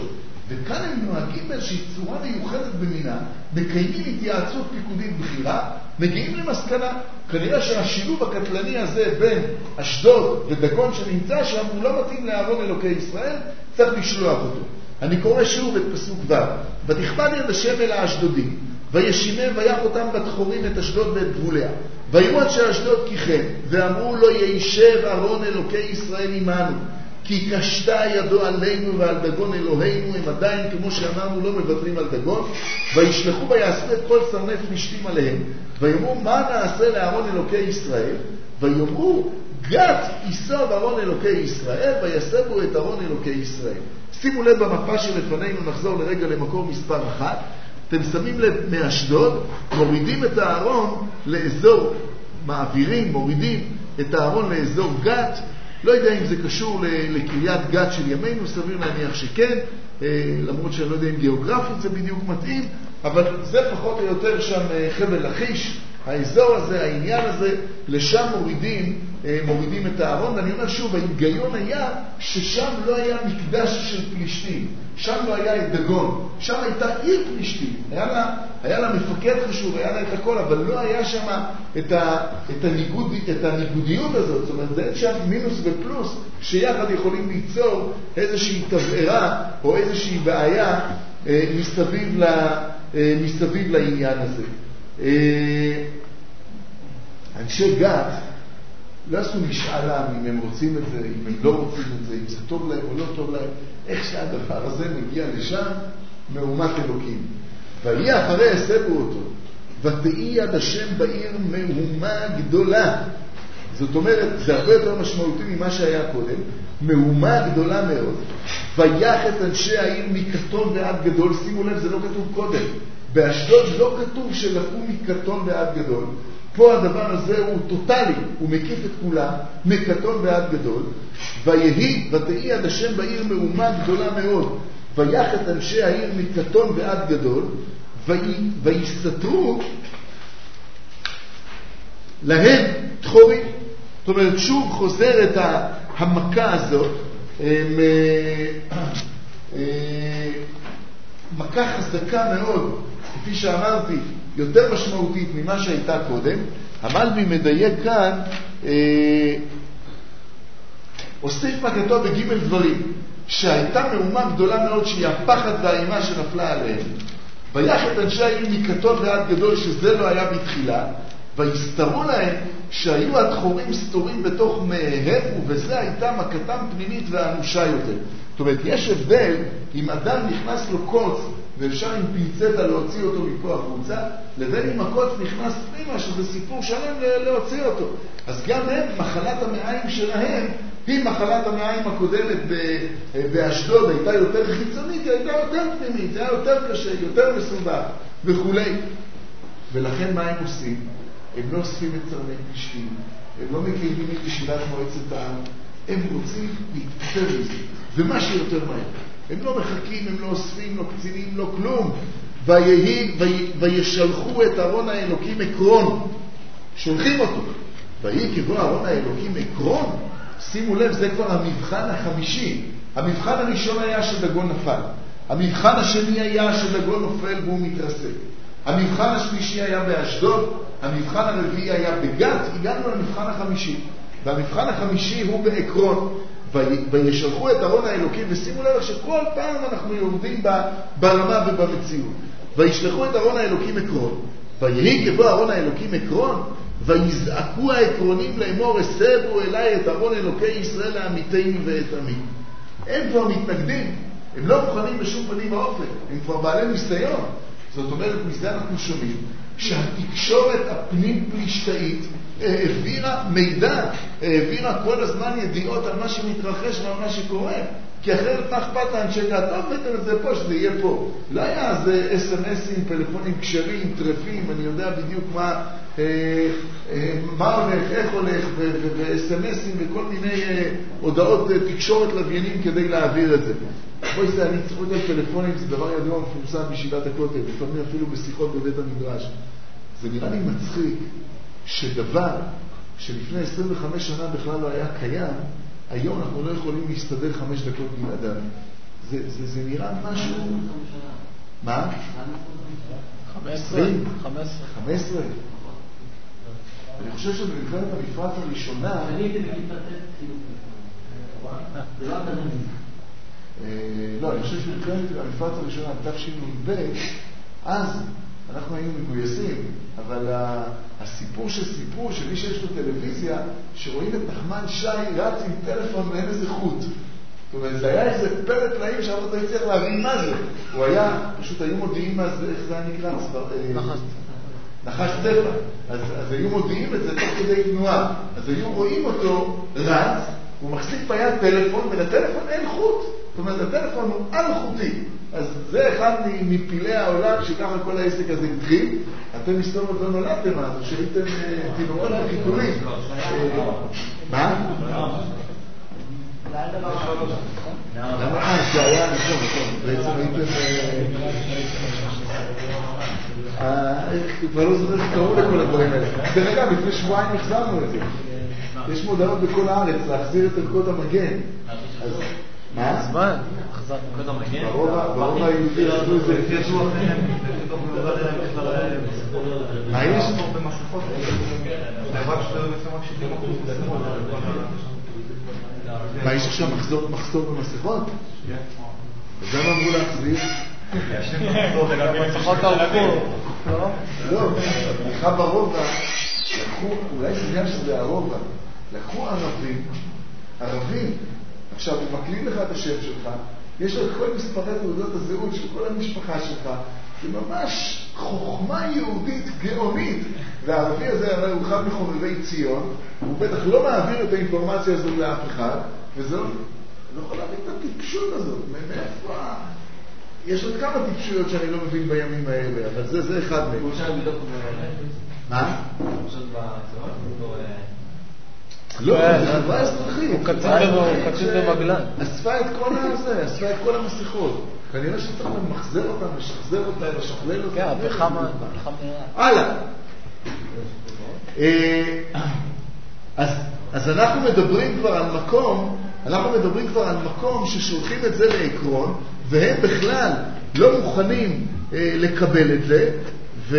וכאן הם נוהגים באיזושהי צורה מיוחדת במינה, מקיימים התייעצות פיקודית בחירה, מגיעים למסקנה. כנראה שהשילוב הקטלני הזה בין אשדוד ודגון שנמצא שם הוא לא מתאים לארון אלוקי ישראל, צריך לשלוח אותו. אני קורא שוב את פסוק ו'. ותכבד יד השם אל האשדודים, וישימם ויך אותם בתחורים את אשדוד ואת גבוליה. ויראו את שאשדוד כיכן, ואמרו לו יישב ארון אלוקי ישראל עמנו, כי קשתה ידו עלינו ועל דגון אלוהינו. הם עדיין, כמו שאמרנו, לא מוותרים על דגון. וישלחו ויעשו את כל סרני פלישתים עליהם, ויאמרו מה נעשה לארון אלוקי ישראל? ויאמרו גת ייסוב ארון אלוקי ישראל, ויסבו את ארון אלוקי ישראל. שימו לב במפה שלפנינו, נחזור לרגע למקור מספר אחת. אתם שמים לב, מאשדוד מורידים את הארון לאזור, מעבירים, מורידים את הארון לאזור גת. לא יודע אם זה קשור לקריית גת של ימינו, סביר להניח שכן, למרות שאני לא יודע אם גיאוגרפית זה בדיוק מתאים, אבל זה פחות או יותר שם חבל לכיש, האזור הזה, העניין הזה, לשם מורידים, מורידים את הארון. ואני אומר שוב, ההיגיון היה ששם לא היה מקדש של פלישתים, שם לא היה את דגון, שם הייתה עיר פלישתים, היה לה, היה לה מפקד חשוב, היה לה את הכל, אבל לא היה שם את, ה, את, הניגוד, את הניגודיות הזאת. זאת אומרת, זה אין שם מינוס ופלוס שיחד יכולים ליצור איזושהי תבערה או איזושהי בעיה אה, מסביב, ל, אה, מסביב לעניין הזה. אה, אנשי גת לא עשו משאלה אם הם רוצים את זה, אם הם לא רוצים את זה, אם זה טוב להם או לא טוב להם. איך שהדבר הזה מגיע לשם, מהומת אלוקים. ויהי אחרי הסבו אותו, ותהי יד השם בעיר מהומה גדולה. זאת אומרת, זה הרבה יותר משמעותי ממה שהיה קודם, מהומה גדולה מאוד. ויח את אנשי העיר מקטון ועד גדול. שימו לב, זה לא כתוב קודם. באשדוד לא כתוב שלקו מקטון ועד גדול. פה הדבר הזה הוא טוטלי, הוא מקיף את כולם, מקטון ועד גדול. ויהי, ותהי יד השם בעיר מהומה גדולה מאוד. ויח את אנשי העיר מקטון ועד גדול, ויסתרו להם תחורים. זאת אומרת, שוב חוזרת המכה הזאת, מכה חזקה מאוד, כפי שאמרתי, יותר משמעותית ממה שהייתה קודם. המלבי מדייק כאן, אה, הוסיף מכתו בג' דברים, שהייתה מהומה גדולה מאוד שהיא הפחד והאימה שנפלה עליהם. ויח את אנשי העיר מקטון ועד גדול, שזה לא היה בתחילה, ויסתרו להם שהיו התחורים סתורים בתוך מאיהם, ובזה הייתה מכתם פנימית ואנושה יותר. זאת אומרת, יש הבדל אם אדם נכנס לו קוץ ואפשר עם פינצטה להוציא אותו מפה החוצה, לבין אם הקוץ נכנס פנימה, שזה סיפור שלם להוציא אותו. אז גם הם, מחלת המעיים שלהם, היא מחלת המעיים הקודמת באשדוד, הייתה יותר חיצונית, היא הייתה יותר פנימית, זה היה יותר קשה, יותר מסובך וכו'. ולכן מה הם עושים? הם לא אוספים את צרני פלישתים, הם לא מקיימים את ישיבת מועצת העם, הם רוצים להתפטר מזה, ומה שיותר מהר. הם לא מחכים, הם לא אוספים, לא קצינים, לא כלום. ויהי, וישלחו את ארון האלוקים עקרון, שולחים אותו. ויהי כבוא ארון האלוקים עקרון, שימו לב, זה כבר המבחן החמישי. המבחן הראשון היה שדגון נפל. המבחן השני היה שדגון נופל והוא מתרסק. המבחן השלישי היה באשדוד. המבחן הרביעי היה בגת. הגענו למבחן החמישי. והמבחן החמישי הוא בעקרון. וישלחו את ארון האלוקים, ושימו לב שכל פעם אנחנו יורדים ברמה ובמציאות. וישלחו את ארון האלוקים עקרון. ויהי כבוא ארון האלוקים עקרון, ויזעקו העקרונים לאמור, הסבו אליי את ארון אלוקי ישראל לעמיתנו ואת עמי. הם כבר מתנגדים, הם לא מוכנים בשום פנים ואופן, הם כבר בעלי ניסיון. זאת אומרת, מזה אנחנו שומעים שהתקשורת הפנים פלישתאית העבירה מידע, העבירה כל הזמן ידיעות על מה שמתרחש ועל מה שקורה, כי אחרת מה אכפת לאנשי גת? טוב, בטח את זה פה, שזה יהיה פה. לא היה אז אס אם אסים, פלאפונים קשרים, טרפים, אני יודע בדיוק מה, אה, אה, מה הולך, איך הולך, ו-אס אם אסים וכל מיני אה, הודעות אה, תקשורת לוויינים כדי להעביר את זה. בואי זה, אני צחוק על פלאפונים, זה דבר ידוע מפורסם בישיבת הכותל, לפעמים אפילו בשיחות בבית המדרש. זה נראה לי מצחיק שדבר שלפני עשרים וחמש שנה בכלל לא היה קיים, היום אנחנו לא יכולים להסתדר חמש דקות בלעדיו. זה, זה, זה נראה משהו... מה? חמש עשרה. חמש עשרה. חמש עשרה. אני חושב שבמלחמת המפרץ הראשונה... אני הייתי בכיתה ט' חינוך. זה לא אקדמי. לא, אני חושב שבמלחמת המפרץ הראשונה, תשנ"ב, אז אנחנו היינו מגויסים, אבל הסיפור שסיפרו, שמי שיש לו טלוויזיה, שרואים את נחמן שי רץ עם טלפון ואין איזה חוט. זאת אומרת, זה היה איזה פלט פלאים שאתה היית צריך להבין מה זה. הוא היה, פשוט היו מודיעים אז, איך זה היה נקרא? נחש. נחש טבע. אז, אז היו מודיעים את זה תוך כדי תנועה. אז היו רואים אותו רץ, הוא מחזיק ביד טלפון, ולטלפון אין חוט. זאת אומרת, הטלפון הוא על-חוטי. אז זה אחד מפילי העולם שככה כל העסק הזה התחיל. אתם היסטוריות לא נולדתם אז, שהייתם תינוקות וחיתולים. מה? למה? אה, זה היה נכון, נכון. בעצם הייתם... כבר לא זוכר שקראו לכל הדברים האלה. דרך אגב, לפני שבועיים החזרנו את זה. יש מודעות בכל הארץ להחזיר את ערכות המגן. מה? אז מה? החזרנו ערכות המגן? ברוב היהודי עשו את זה. מה יש? במסכות. רק שזה רק שבעים אחוז מסכות. מה, יש עכשיו מחסור במסכות? אז למה אמרו להחזיר? מסכות ערכו. לא, לך ברובע, לקחו, אולי זה עניין שזה הרובע, לקחו ערבים, ערבים, עכשיו הוא מקליד לך את השם שלך, יש לו את כל מספרי תעודות הזהות של כל המשפחה שלך, זה ממש חוכמה יהודית גאונית, והערבי הזה הרי הוא אחד מחובבי ציון, הוא בטח לא מעביר את האינפורמציה הזאת לאף אחד, וזה לא, לא יכול להבין את הטיפשות הזאת, מאיפה... יש עוד כמה טיפשויות שאני לא מבין בימים האלה, אבל זה, זה אחד מהם. הוא שם בדיוק... מה? הוא שם בצבא? לא, זה חברה אזרחית. הוא קצין במגלן. אספה את כל הזה, אספה את כל המסכות. כנראה שצריך למחזר אותם, לשחזר אותם, לשכלל אותם. כן, הפחם נראה. הלאה. אז אנחנו מדברים כבר על מקום, אנחנו מדברים כבר על מקום ששולחים את זה לעקרון, והם בכלל לא מוכנים לקבל את זה, ו...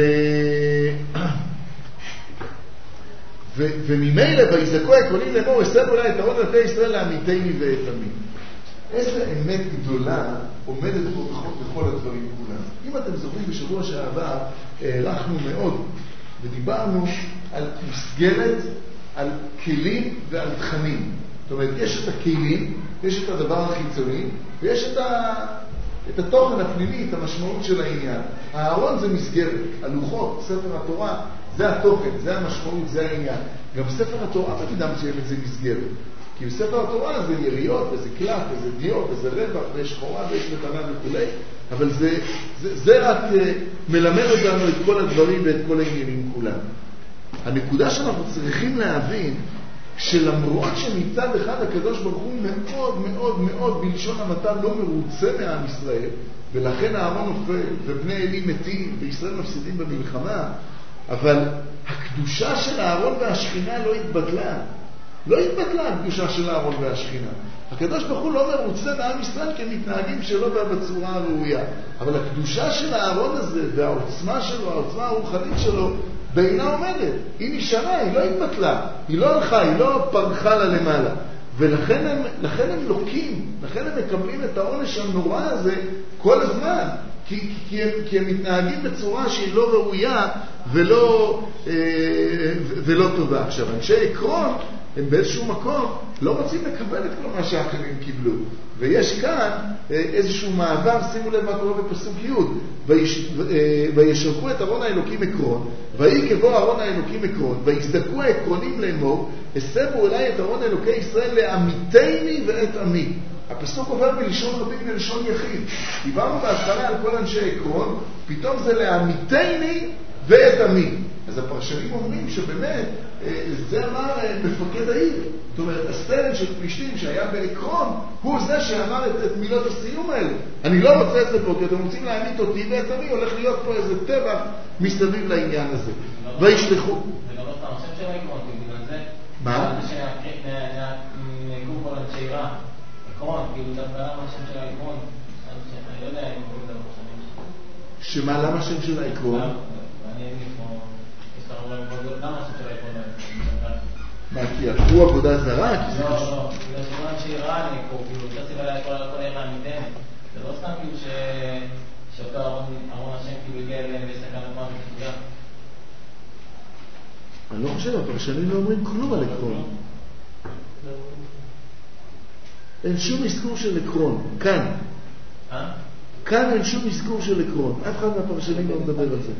וממילא ויזעקו העקרונים לאמור, השמו אליי את ארון אלוקי ישראל לעמיתני ואת עמי. איזה אמת גדולה עומדת פה בכל, בכל הדברים כולם. אם אתם זוכרים, בשבוע שעבר הערכנו מאוד ודיברנו על מסגרת, על כלים ועל תכנים. זאת אומרת, יש את הכלים, יש את הדבר החיצוני, ויש את, ה... את התוכן הפנימי, את המשמעות של העניין. הארון זה מסגרת, הלוחות, ספר התורה, זה התוכן, זה המשמעות, זה העניין. גם ספר התורה במידה מסוימת זה מסגרת. כי בספר התורה זה יריות, וזה קלף, וזה דיו, וזה רווח, ויש חורה, ויש מתנה וכו'. אבל זה, זה, זה רק מלמד אותנו את כל הדברים ואת כל העניינים כולם. הנקודה שאנחנו צריכים להבין, שלמרות שמצד אחד הקדוש ברוך הוא מאוד מאוד מאוד בלשון המעטה לא מרוצה מעם ישראל, ולכן הארון נופל ובני אלי מתים וישראל מפסידים במלחמה, אבל הקדושה של הארון והשכינה לא התבטלה. לא התבטלה הקדושה של הארון והשכינה. הקדוש ברוך הוא לא מרוצה מעם ישראל כי הם מתנהגים שלא בצורה הראויה. אבל הקדושה של הארון הזה והעוצמה שלו, העוצמה הרוחנית שלו, בעינה עומדת. היא נשארה, היא לא התבטלה. היא לא הלכה, היא לא פרחה לה למעלה. ולכן הם, לכן הם לוקים, לכן הם מקבלים את העונש הנורא הזה כל הזמן. כי, כי, הם, כי הם מתנהגים בצורה שהיא לא ראויה ולא, אה, ולא טובה. עכשיו, אנשי עקרון, הם באיזשהו מקום לא רוצים לקבל את כל מה שאחרים קיבלו. ויש כאן איזשהו מעבר, שימו לב מה קורה בפסוק י' וישרקו את ארון האלוקים עקרון, ויקבו ארון האלוקים עקרון, ויזדקו העקרונים לאמור, השמו אליי את ארון אלוקי ישראל לעמיתני ואת עמי. הפסוק עובר מלשון רבים ללשון יחיד. דיברנו בהתחלה על כל אנשי עקרון, פתאום זה לעמיתני ואת עמי. אז הפרשנים אומרים שבאמת זה אמר מפקד העיר. זאת אומרת, הסרן של פלישתים שהיה בעקרון, הוא זה שאמר את, את מילות הסיום האלה. אני לא רוצה את זה פה, כי אתם רוצים להעמיד אותי ואת עמי, הולך להיות פה איזה טבע מסביב לעניין הזה. וישלחו. זה לא סתם השם של העקרון, בגלל זה... מה? שנעקרו כל אנשי רע. עקרון, כאילו דווקא למה השם של העקרון? אני לא יודע אם קוראים את הפרשנים שלו. שמה, למה השם של העקרון? אני אין לי פה, יש לך הרבה מאוד, למה השם של העקרון? מה, כי עקרו עבודה זרה? לא, לא, בגלל שכולם שאיראן יקרו, כאילו, יותר סיבה לה כל איראן ניתנת. זה לא סתם כאילו שאותו ארון השם כאילו הגיע אליהם ויש לכאן עצמם ותחילה. אני לא חושב, הפרשנים לא אומרים כלום על עקרון. אין שום אזכור של עקרון, כאן. אה? כאן אין שום אזכור של עקרון. אף אחד מהפרשנים לא מדבר על זה.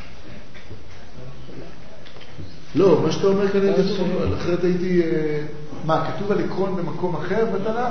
לא, מה שאתה אומר כאן אין כתוב, אחרת הייתי... מה, כתוב על עקרון במקום אחר בתנ"ך?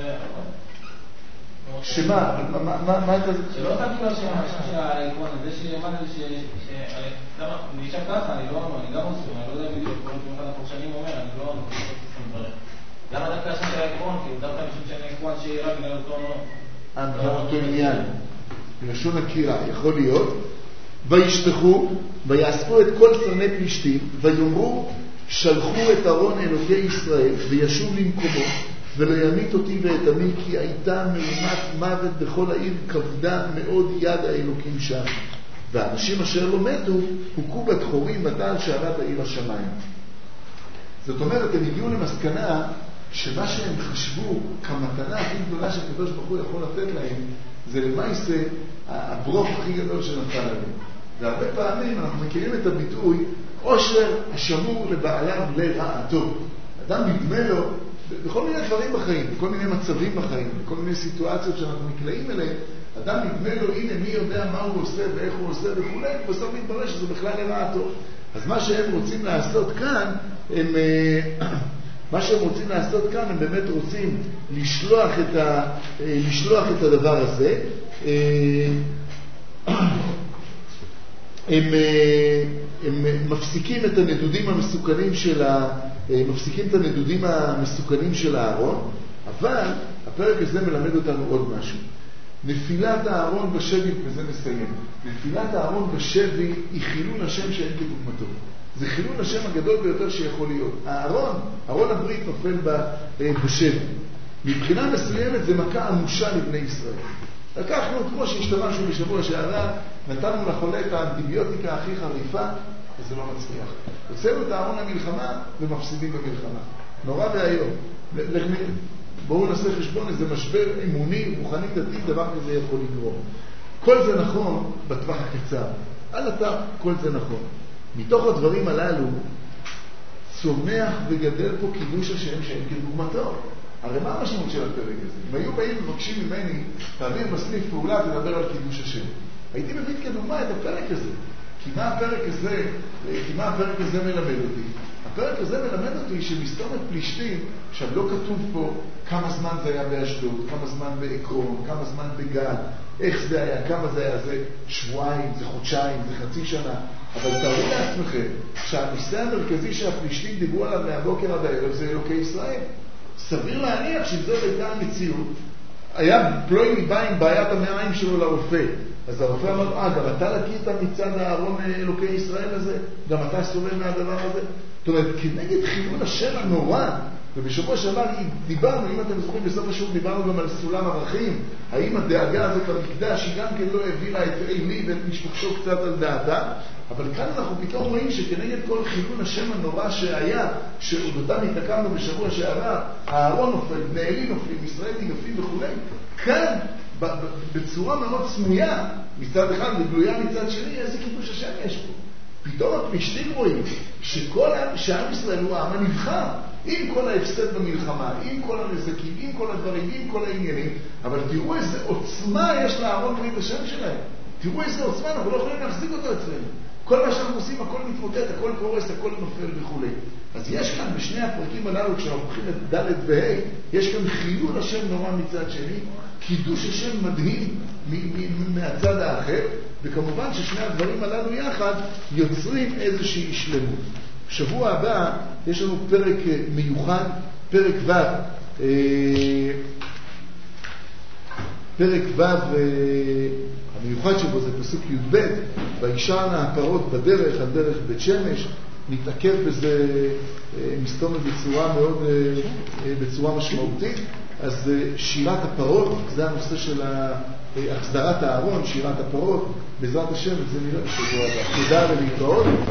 שמה? מה אתה... שלא תגיד לו של העקרון, זה שלמד על ש... אני נשאר ככה, אני לא... אני גם עושה, אני לא יודע בדיוק, כל אחד הפרשנים אומר, אני לא... למה דווקא השם של העקרון? כי הוא דווקא משום שאני עקרון שאירה בגלל אותו... אותו עניין. בלשון הקירה, יכול להיות. וישתחו, ויאספו את כל שרני פלישתים, ויאמרו, שלחו את ארון אלוקי ישראל, וישוב למקומו, ולא ימית אותי ואת עמי, כי הייתה מהומת מוות בכל העיר, כבדה מאוד יד האלוקים שם. והאנשים אשר לא מתו, הוכו בתחורים בתעל שערת העיר השמיים. זאת אומרת, הם הגיעו למסקנה, שמה שהם חשבו כמתנה הכי גדולה שהקדוש ברוך הוא יכול לתת להם, זה למעשה הברוך הכי גדול שנפל עליהם. והרבה פעמים אנחנו מכירים את הביטוי, עושר השמור לבעליו לרעתו. אדם נדמה לו, בכל מיני דברים בחיים, בכל מיני מצבים בחיים, בכל מיני סיטואציות שאנחנו נקלעים אליהם, אדם נדמה לו, הנה מי יודע מה הוא עושה ואיך הוא עושה וכו', ובסוף מתברר שזה בכלל לרעתו. אז מה שהם רוצים לעשות כאן, הם... מה שהם רוצים לעשות כאן, הם באמת רוצים לשלוח את, ה, לשלוח את הדבר הזה. הם, הם מפסיקים את הנדודים המסוכנים של ה, מפסיקים את הנדודים המסוכנים של הארון, אבל הפרק הזה מלמד אותנו עוד משהו. נפילת הארון בשבי, וזה מסיים, נפילת הארון בשבי היא חילול השם שאין כדוגמתו. זה חילול השם הגדול ביותר שיכול להיות. הארון, ארון הברית נופל בשבי. מבחינה מסוימת זה מכה עמושה לבני ישראל. לקחנו, כמו שהשתמשנו בשבוע שעבר, נתנו לחולה את האנטיביוטיקה הכי חריפה, וזה לא מצליח. הוצאנו את הארון למלחמה ומפסידים במלחמה. נורא והיום. בואו נעשה חשבון, איזה משבר אמוני, רוחני, דתי, דבר כזה יכול לגרום. כל זה נכון בטווח הקצר. על התא, כל זה נכון. מתוך הדברים הללו, צומח וגדל פה קידוש השם שאין כדוגמתו. הרי מה המשמעות של הפרק הזה? אם היו באים ומבקשים ממני, תעביר בסניף פעולה, תדבר על קידוש השם. הייתי מביא כדוגמה את הפרק הזה. כי מה הפרק הזה, כי מה הפרק הזה מלמד אותי? הפרק הזה מלמד אותי שמסתומת פלישתים, עכשיו לא כתוב פה כמה זמן זה היה באשדוד, כמה זמן בעקרון, כמה זמן בגד, איך זה היה, כמה זה היה, זה שבועיים, זה חודשיים, זה חצי שנה. אבל תארו לעצמכם שהנושא המרכזי שהפלישתים דיברו עליו מהבוקר עד הערב זה אלוקי ישראל. סביר להניח שזאת הייתה המציאות. היה פלוי מבא עם בעיית המעיים שלו לרופא. אז הרופא אמר, אה, גם אתה לקית מצד הארון אלוקי ישראל הזה? גם אתה סובל מהדבר הזה? זאת אומרת, כנגד חילול השם הנורא, ובשבוע שעבר דיברנו, אם אתם זוכרים, בסוף השיעור דיברנו גם על סולם ערכים, האם הדאגה הזאת המקדש היא גם כן לא הביאה את עלי ואת משפחתו קצת על דעתה, אבל כאן אנחנו פתאום רואים שכנגד כל חילול השם הנורא שהיה, שאודותם התעכבנו בשבוע שעבר, הארון נופל, בני עלי נופלים, ישראלים נופלים וכו', כאן בצורה מאוד סמויה, מצד אחד וגלויה מצד שני, איזה קידוש השם יש פה. פתאום הפלישתים רואים שכל שעם ישראל הוא העם הנבחר, עם כל ההפסד במלחמה, עם כל הנזקים, עם כל הדברים, עם כל העניינים, אבל תראו איזה עוצמה יש לארון ברית השם שלהם. תראו איזה עוצמה, אנחנו לא יכולים להחזיק אותו אצלנו. כל מה שאנחנו עושים, הכל מתמוטט, הכל קורס, הכל נופל וכו'. אז יש כאן בשני הפרקים הללו, כשאנחנו הולכים את ד' וה', יש כאן חילול השם נורא מצד שני, קידוש השם מדהים מהצד האחר, וכמובן ששני הדברים הללו יחד יוצרים איזושהי שלמות. בשבוע הבא יש לנו פרק מיוחד, פרק ו', פרק ו' המיוחד שבו זה פסוק י"ב, וישענה הפרות בדרך, על דרך בית שמש, נתעכב בזה מסתום בצורה מאוד, בצורה משמעותית. אז שירת הפרות, זה הנושא של החזרת הארון, שירת הפרות, בעזרת השם, זה נראה בשבוע הבא. תודה ולהתראות.